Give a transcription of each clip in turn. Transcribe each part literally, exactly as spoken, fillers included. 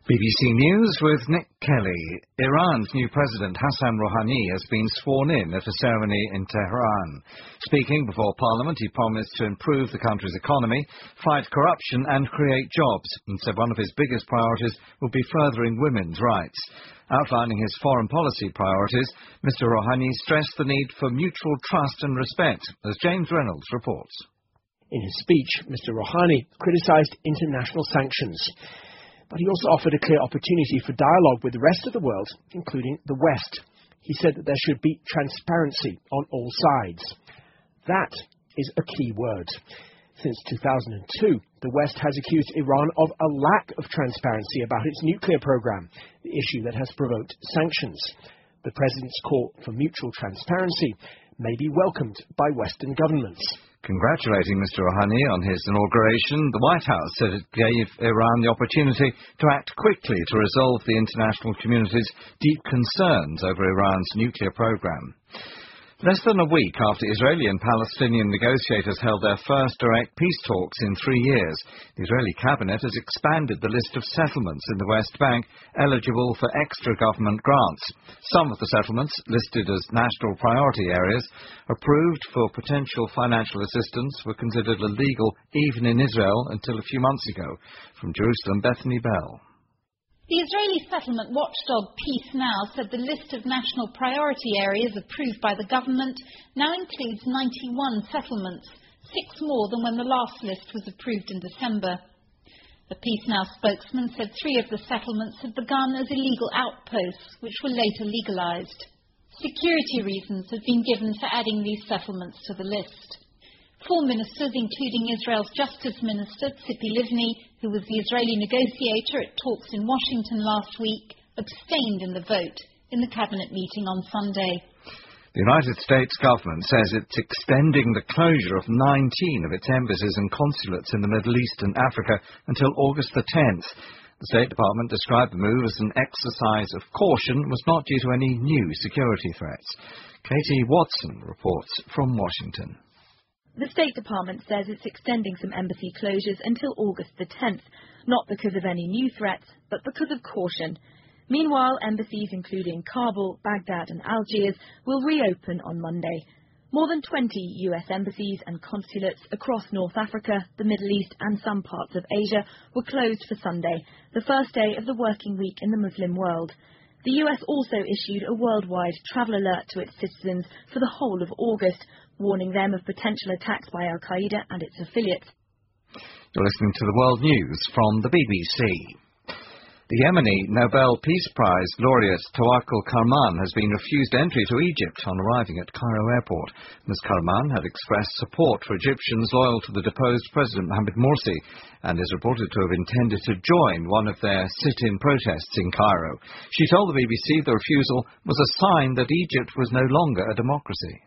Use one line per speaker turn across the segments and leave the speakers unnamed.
B B C News with Nick Kelly. Iran's new president, Hassan Rouhani, has been sworn in at a ceremony in Tehran. Speaking before Parliament, he promised to improve the country's economy, fight corruption and create jobs, and said one of his biggest priorities will be furthering women's rights. Outlining his foreign policy priorities, Mister Rouhani stressed the need for mutual trust and respect, as James Reynolds reports.
In his speech, Mister Rouhani criticised international sanctions. But he also offered a clear opportunity for dialogue with the rest of the world, including the West. He said that there should be transparency on all sides. That is a key word. Since two thousand two, the West has accused Iran of a lack of transparency about its nuclear program, the issue that has provoked sanctions. The president's call for mutual transparency may be welcomed by Western governments.
Congratulating Mister Rouhani on his inauguration, the White House said it gave Iran the opportunity to act quickly to resolve the international community's deep concerns over Iran's nuclear program. Less than a week after Israeli and Palestinian negotiators held their first direct peace talks in three years, the Israeli cabinet has expanded the list of settlements in the West Bank eligible for extra government grants. Some of the settlements, listed as national priority areas, approved for potential financial assistance, were considered illegal even in Israel until a few months ago. From Jerusalem, Bethany Bell.
The Israeli settlement watchdog Peace Now said the list of national priority areas approved by the government now includes ninety-one settlements, six more than when the last list was approved in December. The Peace Now spokesman said three of the settlements had begun as illegal outposts, which were later legalized. Security reasons have been given for adding these settlements to the list. Four ministers, including Israel's Justice Minister, Tzipi Livni, who was the Israeli negotiator at talks in Washington last week, abstained in the vote in the cabinet meeting on Sunday.
The United States government says it's extending the closure of nineteen of its embassies and consulates in the Middle East and Africa until August the tenth. The State Department described the move as an exercise of caution and was not due to any new security threats. Katie Watson reports from Washington.
The State Department says it's extending some embassy closures until August the tenth, not because of any new threats, but because of caution. Meanwhile, embassies including Kabul, Baghdad and Algiers will reopen on Monday. More than twenty U S embassies and consulates across North Africa, the Middle East and some parts of Asia were closed for Sunday, the first day of the working week in the Muslim world. The U S also issued a worldwide travel alert to its citizens for the whole of August, warning them of potential attacks by Al-Qaeda and its affiliates.
You're listening to the World News from the B B C. The Yemeni Nobel Peace Prize laureate Tawakkol Karman has been refused entry to Egypt on arriving at Cairo airport. Miz Karman had expressed support for Egyptians loyal to the deposed President Mohamed Morsi and is reported to have intended to join one of their sit-in protests in Cairo. She told the B B C the refusal was a sign that Egypt was no longer a democracy.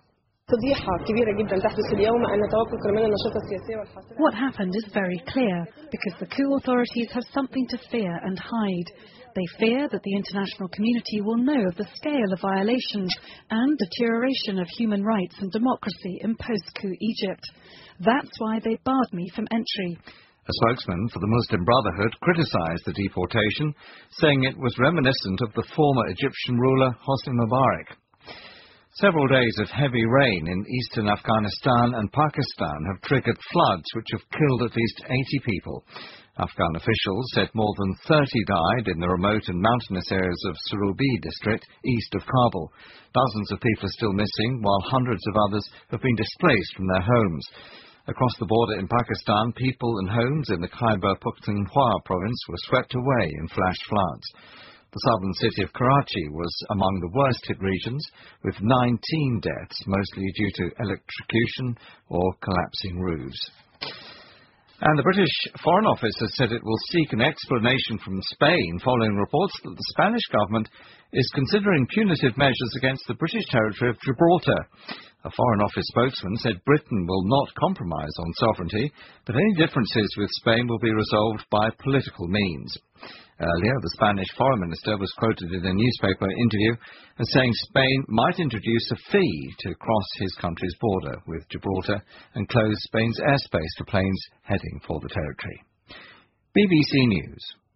What happened is very clear, because the coup authorities have something to fear and hide. They fear that the international community will know of the scale of violations and deterioration of human rights and democracy in post-coup Egypt. That's why they barred me from entry.
A spokesman for the Muslim Brotherhood criticised the deportation, saying it was reminiscent of the former Egyptian ruler Hosni Mubarak. Several days of heavy rain in eastern Afghanistan and Pakistan have triggered floods which have killed at least eighty people. Afghan officials said more than thirty died in the remote and mountainous areas of Surubi district east of Kabul. Dozens of people are still missing, while hundreds of others have been displaced from their homes. Across the border in Pakistan, people and homes in the Khyber Pakhtunkhwa province were swept away in flash floods. The southern city of Karachi was among the worst-hit regions, with nineteen deaths, mostly due to electrocution or collapsing roofs. And the British Foreign Office has said it will seek an explanation from Spain following reports that the Spanish government is considering punitive measures against the British territory of Gibraltar. A Foreign Office spokesman said Britain will not compromise on sovereignty, but any differences with Spain will be resolved by political means. Earlier, the Spanish foreign minister was quoted in a newspaper interview as saying Spain might introduce a fee to cross his country's border with Gibraltar and close Spain's airspace for planes heading for the territory. B B C News.